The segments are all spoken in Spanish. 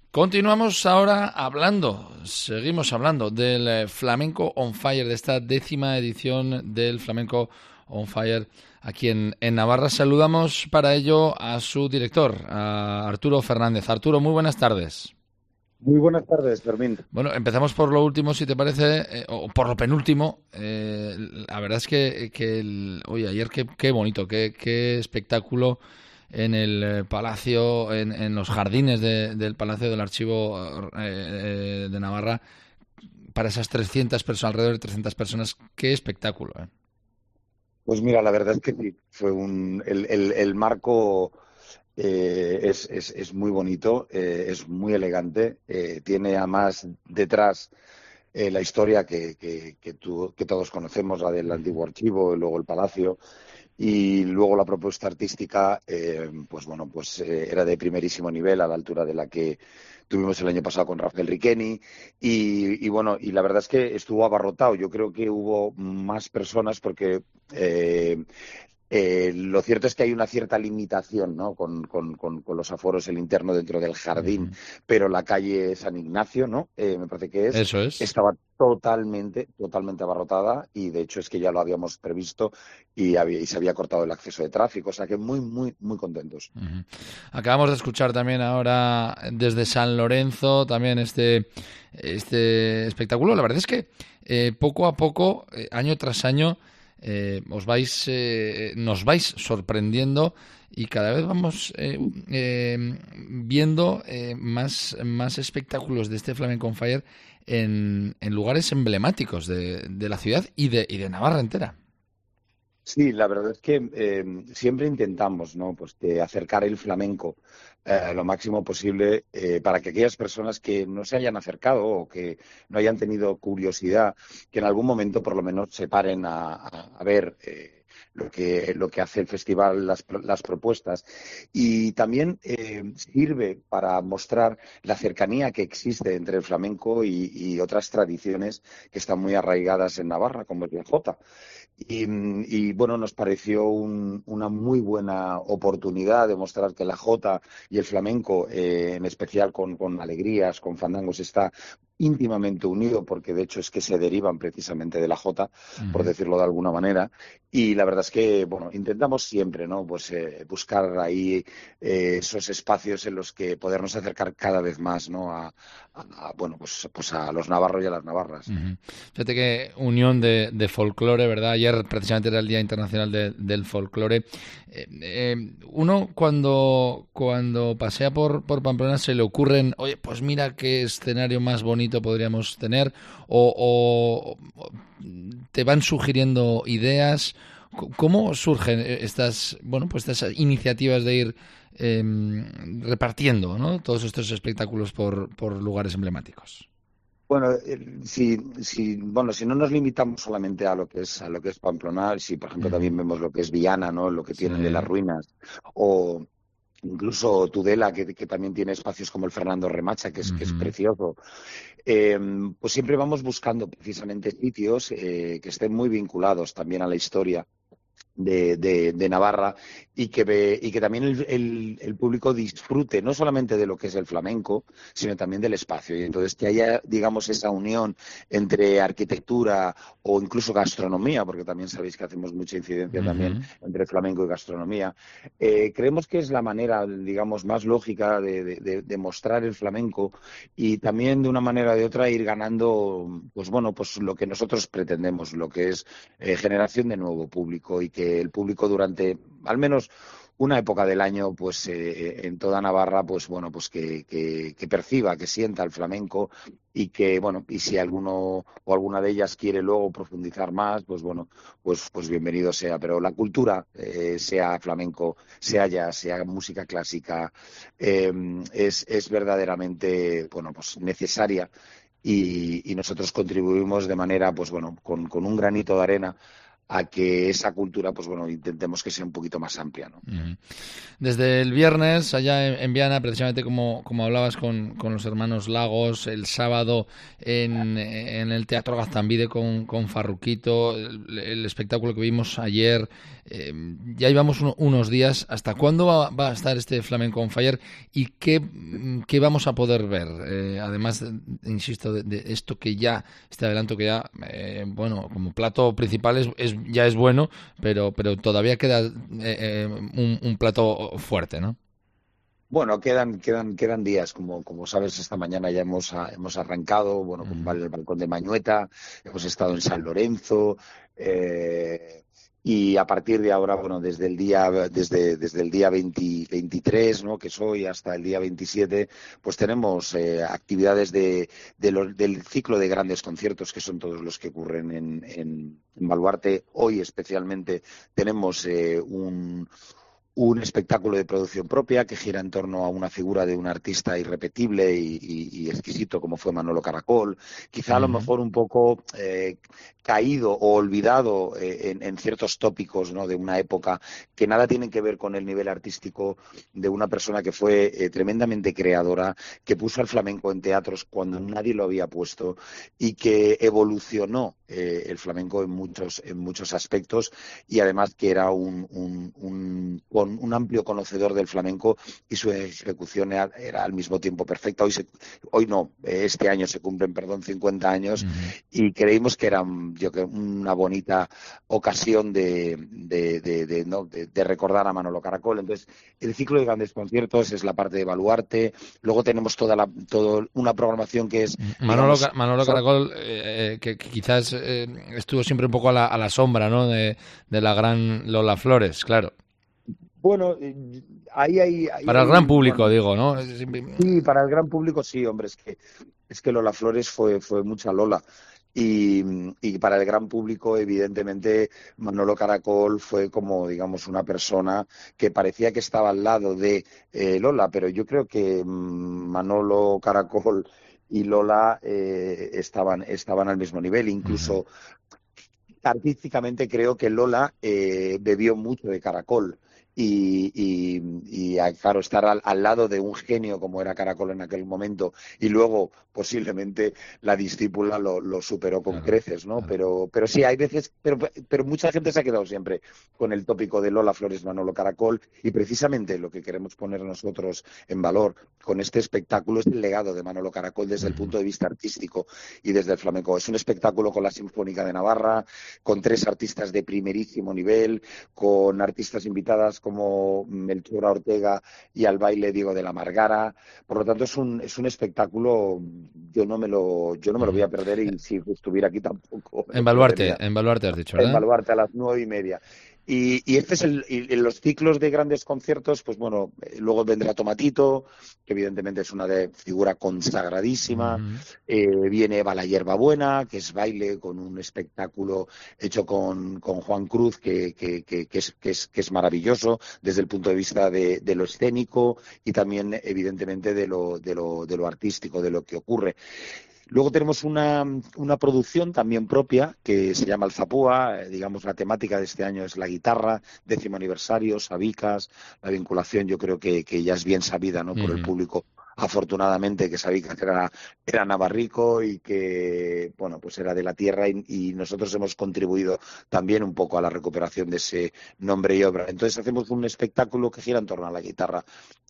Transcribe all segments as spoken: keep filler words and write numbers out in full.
Continuamos ahora hablando, seguimos hablando del eh, Flamenco on Fire, de esta décima edición del Flamenco on Fire aquí en, en Navarra. Saludamos para ello a su director, a Arturo Fernández. Arturo, muy buenas tardes. Muy buenas tardes, Fermín. Bueno, empezamos por lo último, si te parece, eh, o por lo penúltimo. Eh, la verdad es que, que el, oye, ayer qué, qué bonito, qué, qué espectáculo en el eh, Palacio, en, en los jardines de, del Palacio del Archivo eh, eh, de Navarra, para esas trescientas personas, alrededor de trescientas personas. Qué espectáculo, ¿eh? Pues mira, la verdad es que sí, fue un el, el, el marco eh, es, es, es muy bonito, eh, es muy elegante, eh, tiene además detrás eh, la historia que, que, que, tú, que todos conocemos, la del antiguo archivo y luego el palacio. Y luego la propuesta artística, eh, pues bueno, pues eh, era de primerísimo nivel, a la altura de la que tuvimos el año pasado con Rafael Riqueni. Y, y bueno, y la verdad es que estuvo abarrotado. Yo creo que hubo más personas porque eh, eh, lo cierto es que hay una cierta limitación, ¿no? con, con, con, con los aforos, el interno dentro del jardín, Uh-huh. pero la calle San Ignacio, ¿no? Eh, me parece que es, Eso es. estaba totalmente, totalmente abarrotada y de hecho es que ya lo habíamos previsto y, había, y se había cortado el acceso de tráfico, o sea que muy, muy, muy contentos. Uh-huh. Acabamos de escuchar también ahora desde San Lorenzo también este, este espectáculo. La verdad es que eh, poco a poco, eh, año tras año, eh, os vais, eh, nos vais sorprendiendo y cada vez vamos eh, eh, viendo eh, más, más espectáculos de este Flamenco on Fire en, en lugares emblemáticos de, de la ciudad y de, y de Navarra entera. Sí, la verdad es que eh, siempre intentamos, ¿no? Pues de acercar el flamenco eh, lo máximo posible eh, para que aquellas personas que no se hayan acercado o que no hayan tenido curiosidad, que en algún momento por lo menos se paren a, a, a ver eh, lo que, lo que hace el festival, las, las propuestas. Y también eh, sirve para mostrar la cercanía que existe entre el flamenco y, y otras tradiciones que están muy arraigadas en Navarra, como es la jota. Y, y, bueno, nos pareció un, una muy buena oportunidad de mostrar que la jota y el flamenco, eh, en especial con, con alegrías, con fandangos, está íntimamente unido, porque de hecho es que se derivan precisamente de la jota, por Uh-huh. decirlo de alguna manera. Y la verdad es que, bueno, intentamos siempre, ¿no? Pues eh, buscar ahí eh, esos espacios en los que podernos acercar cada vez más, ¿no? A, a, a bueno, pues, pues a los navarros y a las navarras. Uh-huh. Fíjate que unión de, de folclore, ¿verdad? Ayer precisamente era el Día Internacional de, del Folclore. Eh, eh, uno cuando, cuando pasea por, por Pamplona se le ocurren, oye, pues mira qué escenario más bonito podríamos tener, o, o, o te van sugiriendo ideas. ¿Cómo surgen estas, bueno, pues estas iniciativas de ir eh, repartiendo, ¿no? Todos estos espectáculos por, por lugares emblemáticos? Bueno, eh, si, si, bueno, si no nos limitamos solamente a lo que es a lo que es Pamplona, si por ejemplo Uh-huh. también vemos lo que es Viana, ¿no? Lo que Sí. tienen de las ruinas, o incluso Tudela, que, que también tiene espacios como el Fernando Remacha, que es, que es Uh-huh. precioso, eh, pues siempre vamos buscando precisamente sitios eh, que estén muy vinculados también a la historia de, de, de Navarra y que, ve, y que también el, el, el público disfrute no solamente de lo que es el flamenco, sino también del espacio. Y entonces que haya, digamos, esa unión entre arquitectura o incluso gastronomía, porque también sabéis que hacemos mucha incidencia también Uh-huh. entre flamenco y gastronomía. Eh, creemos que es la manera, digamos, más lógica de, de, de, de mostrar el flamenco y también de una manera o de otra ir ganando, pues bueno, pues lo que nosotros pretendemos, lo que es eh, generación de nuevo público y que el público durante al menos una época del año, pues eh, en toda Navarra, pues bueno, pues que, que, que perciba, que sienta el flamenco y que, bueno, y si alguno o alguna de ellas quiere luego profundizar más, pues bueno, pues, pues bienvenido sea. Pero la cultura, eh, sea flamenco, sea jazz, sea música clásica, eh, es, es verdaderamente, bueno, pues necesaria y, y nosotros contribuimos de manera, pues bueno, con, con un granito de arena a que esa cultura, pues bueno, intentemos que sea un poquito más amplia, ¿no? Uh-huh. Desde el viernes, allá en, en Viana, precisamente como, como hablabas con, con los hermanos Lagos, el sábado en, en el Teatro Gaztambide con, con Farruquito, el, el espectáculo que vimos ayer, eh, ya llevamos un, unos días. ¿Hasta cuándo va, va a estar este Flamenco on Fire y qué, qué vamos a poder ver? Eh, además, insisto, de, de esto que ya, este adelanto que ya, eh, bueno, como plato principal es, es, ya es bueno, pero, pero todavía queda eh, eh, un, un plato fuerte, ¿no? Bueno, quedan, quedan, quedan días, como, como sabes, esta mañana ya hemos, hemos arrancado, bueno, con Uh-huh. el balcón de Mañueta, hemos estado en San Lorenzo, eh, y a partir de ahora, bueno, desde el día, desde, desde el día veinte, veintitrés, ¿no?, que es hoy, hasta el día veintisiete, pues tenemos eh, actividades de, de los, del ciclo de grandes conciertos, que son todos los que ocurren en, en, en Baluarte. Hoy especialmente tenemos eh, un un espectáculo de producción propia que gira en torno a una figura de un artista irrepetible y, y, y exquisito como fue Manolo Caracol, quizá a lo Uh-huh. mejor un poco eh, caído o olvidado eh, en, en ciertos tópicos, ¿no?, de una época que nada tienen que ver con el nivel artístico de una persona que fue eh, tremendamente creadora, que puso al flamenco en teatros cuando nadie lo había puesto y que evolucionó eh, el flamenco en muchos, en muchos aspectos, y además que era un, un, un, un, un amplio conocedor del flamenco y su ejecución era, era al mismo tiempo perfecta. Hoy, se, hoy no, este año se cumplen, perdón, cincuenta años, uh-huh. y creímos que era yo, que una bonita ocasión de, de, de, de, ¿no? de, de recordar a Manolo Caracol. Entonces, el ciclo de grandes conciertos es la parte de Baluarte. Luego tenemos toda la, todo una programación que es... Manolo, digamos, Manolo Caracol, eh, que, que quizás eh, estuvo siempre un poco a la, a la sombra, ¿no?, de, de la gran Lola Flores, claro. Bueno, ahí hay... Ahí para hay, el gran público, bueno, digo, ¿no? Sí, para el gran público sí, hombre, es que, es que Lola Flores fue, fue mucha Lola. Y, y para el gran público, evidentemente, Manolo Caracol fue como, digamos, una persona que parecía que estaba al lado de eh, Lola, pero yo creo que mmm, Manolo Caracol y Lola eh, estaban, estaban al mismo nivel. Incluso uh-huh. artísticamente creo que Lola eh, bebió mucho de Caracol. Y, y, y claro, estar al, al lado de un genio como era Caracol en aquel momento, y luego posiblemente la discípula lo, lo superó con claro, creces, ¿no? Claro. Pero, pero sí, hay veces, pero, pero mucha gente se ha quedado siempre con el tópico de Lola Flores, Manolo Caracol, y precisamente lo que queremos poner nosotros en valor con este espectáculo es el legado de Manolo Caracol desde uh-huh. el punto de vista artístico y desde el flamenco. Es un espectáculo con la Sinfónica de Navarra, con tres artistas de primerísimo nivel, con artistas invitadas como Melchora Ortega y al baile Diego de la Margara. Por lo tanto, es un, es un espectáculo, yo no me lo, yo no me lo voy a perder, y si estuviera aquí tampoco. En Baluarte, en Baluarte has dicho, ¿verdad? En Baluarte a las nueve y media. Y, y este es el, y los ciclos de grandes conciertos, pues bueno, luego vendrá Tomatito, que evidentemente es una de, figura consagradísima, uh-huh. eh, viene Eva la Hierbabuena, que es baile con un espectáculo hecho con, con Juan Cruz, que, que, que, que, es, que, es, que es maravilloso desde el punto de vista de, de lo escénico y también evidentemente de lo, de, lo, de lo artístico, de lo que ocurre. Luego tenemos una, una producción también propia que se llama Alzapúa. Eh, digamos, la temática de este año es la guitarra, décimo aniversario, Sabicas. La vinculación yo creo que, que ya es bien sabida, ¿no?, por uh-huh. el público. Afortunadamente, que Sabicas era, era navarrico y que, bueno, pues era de la tierra, y, y nosotros hemos contribuido también un poco a la recuperación de ese nombre y obra. Entonces hacemos un espectáculo que gira en torno a la guitarra,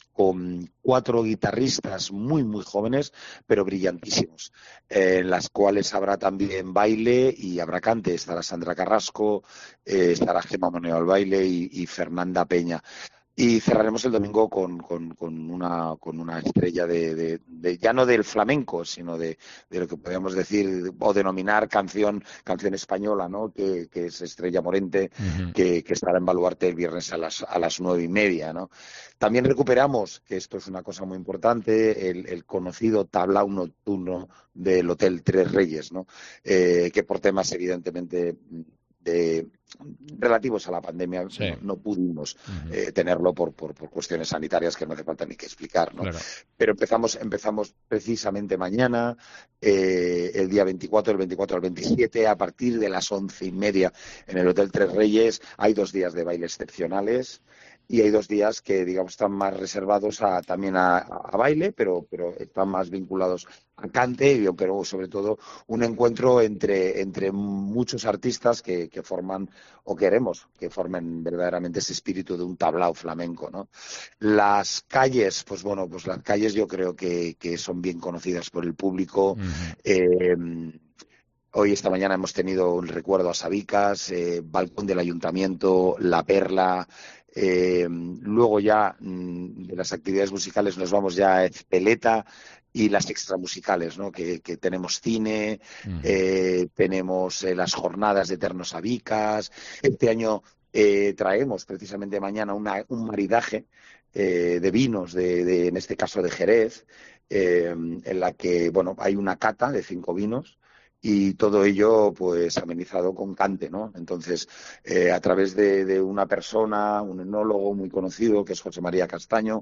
con cuatro guitarristas muy, muy jóvenes, pero brillantísimos, eh, en las cuales habrá también baile y habrá cante. Estará Sandra Carrasco, eh, estará Gemma Moneo al baile y, y Fernanda Peña. Y cerraremos el domingo con, con, con, una, con una estrella de, de, de, ya no del flamenco, sino de, de lo que podríamos decir o denominar canción, canción española, ¿no?, que, que es Estrella Morente, uh-huh. que, que estará en Baluarte el viernes a las, a las nueve y media, ¿no? También recuperamos, que esto es una cosa muy importante, el, el conocido tablao nocturno del Hotel Tres Reyes, ¿no?, eh, que por temas evidentemente de relativos a la pandemia, sí. no, no pudimos uh-huh. eh, tenerlo por, por, por cuestiones sanitarias que no hace falta ni que explicar, ¿no? Claro. Pero empezamos, empezamos precisamente mañana, eh, el día veinticuatro, del veinticuatro al veintisiete, a partir de las once y media en el Hotel Tres Reyes. Hay dos días de baile excepcionales y hay dos días que, digamos, están más reservados a, también a, a baile, pero, pero están más vinculados a cante, pero sobre todo un encuentro entre, entre muchos artistas que, que forman, o queremos que formen verdaderamente ese espíritu de un tablao flamenco, ¿no? Las calles, pues bueno, pues las calles yo creo que, que son bien conocidas por el público. Uh-huh. Eh, Hoy, esta mañana, hemos tenido un recuerdo a Sabicas, eh, Balcón del Ayuntamiento, La Perla. Eh, luego ya mmm, de las actividades musicales nos vamos ya a Ezpeleta y las extramusicales, ¿no? Que, que tenemos cine, uh-huh. eh, tenemos eh, las jornadas de Eternos Sabicas. Este año eh, traemos precisamente mañana una, un maridaje eh, de vinos, de, de, en este caso de Jerez, eh, en la que bueno hay una cata de cinco vinos. Y todo ello, pues, amenizado con cante, ¿no? Entonces, eh, a través de, de una persona, un enólogo muy conocido, que es José María Castaño,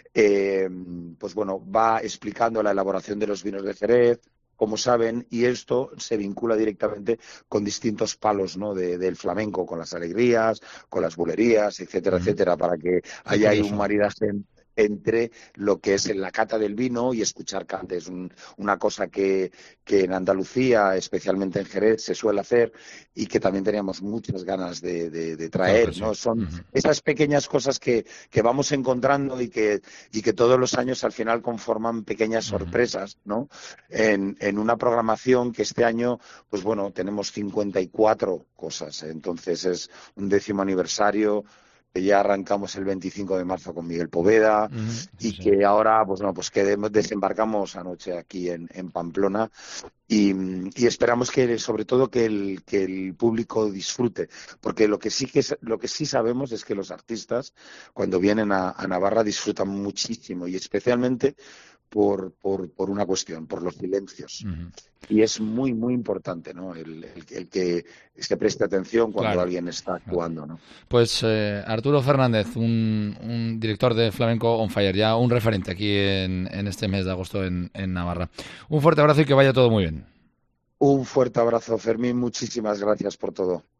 eh, pues, bueno, va explicando la elaboración de los vinos de Jerez, como saben, y esto se vincula directamente con distintos palos, ¿no? De, del flamenco, con las alegrías, con las bulerías, etcétera, mm. etcétera, para que haya ahí un maridaje entre lo que es en la cata del vino y escuchar cante. Es un, una cosa que, que en Andalucía, especialmente en Jerez, se suele hacer y que también teníamos muchas ganas de, de, de traer, claro, ¿no? Sí. Son uh-huh. esas pequeñas cosas que, que vamos encontrando y que, y que todos los años al final conforman pequeñas uh-huh. sorpresas, ¿no? En, en una programación que este año, pues bueno, tenemos cincuenta y cuatro cosas. Entonces es un décimo aniversario. Que ya arrancamos el veinticinco de marzo con Miguel Poveda uh-huh, y sí. que ahora pues no pues que desembarcamos anoche aquí en, en Pamplona y, y esperamos que sobre todo que el que el público disfrute, porque lo que sí que lo que sí sabemos es que los artistas cuando vienen a, a Navarra disfrutan muchísimo y especialmente por, por, por una cuestión, por los silencios. Uh-huh. Y es muy, muy importante, ¿no? El, el, el que se preste atención cuando claro. alguien está actuando, ¿no? Pues eh, Arturo Fernández, un, un director de Flamenco on Fire, ya un referente aquí en, en este mes de agosto en, en Navarra. Un fuerte abrazo y que vaya todo muy bien. Un fuerte abrazo, Fermín. Muchísimas gracias por todo.